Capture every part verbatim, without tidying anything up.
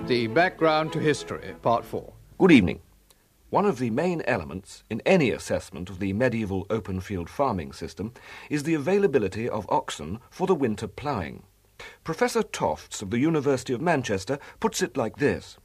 The Background to History, Part four. Good evening. One of the main elements in any assessment of the medieval open field farming system is the availability of oxen for the winter ploughing. Professor Tofts of the University of Manchester puts it like this.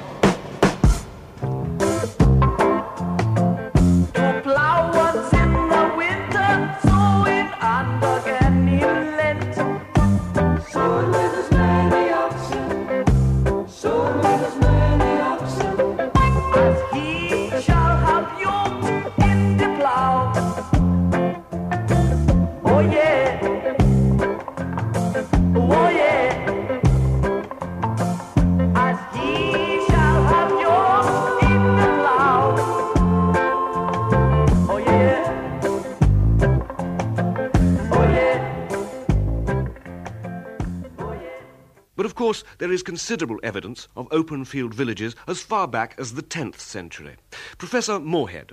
But of course, there is considerable evidence of open field villages as far back as the tenth century. Professor Moorhead.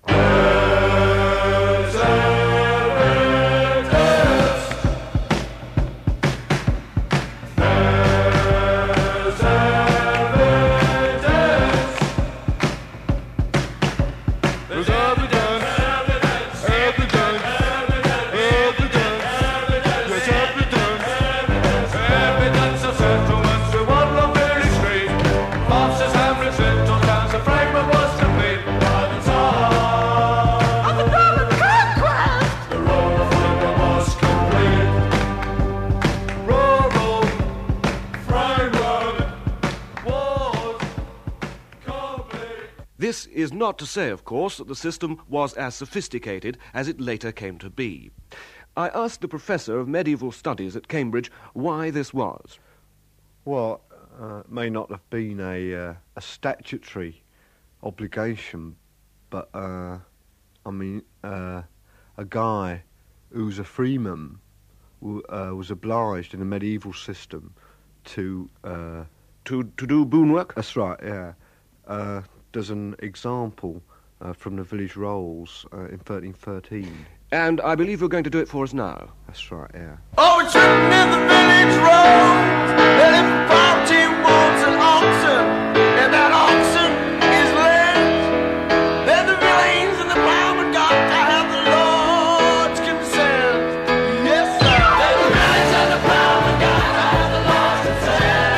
This is not to say, of course, that the system was as sophisticated as it later came to be. I asked the Professor of Medieval Studies at Cambridge why this was. Well, uh, it may not have been a, uh, a statutory obligation, but, uh, I mean, uh, a guy who's a freeman w- uh, was obliged in the medieval system to... Uh, to, to do boon work? That's right, yeah. Uh, There's an example uh, from the village rolls uh, in thirteen thirteen. And I believe you're going to do it for us now. That's right, yeah. Oh, it's written in the village rolls that if a party wants an oxen, and that oxen is led, then the villains and the plowmen got to have the Lord's consent. Yes, sir. Then the villains and the plowmen got to have the Lord's consent.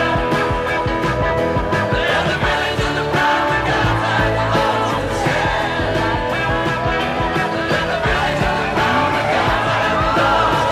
Then the villains and the plowmen got to have the Lord's consent. Then the villains and the plowmen got to have the Lord's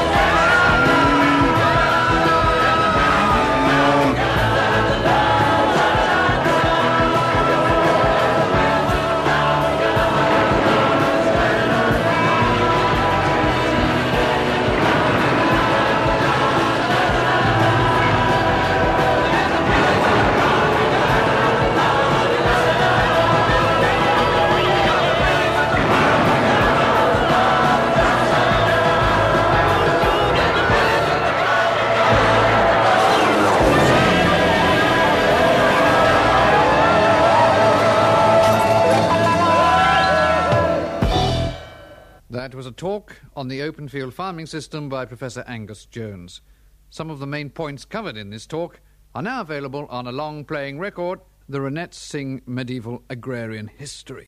That was a talk on the open field farming system by Professor Angus Jones. Some of the main points covered in this talk are now available on a long-playing record, the Ronettes Sing Medieval Agrarian History.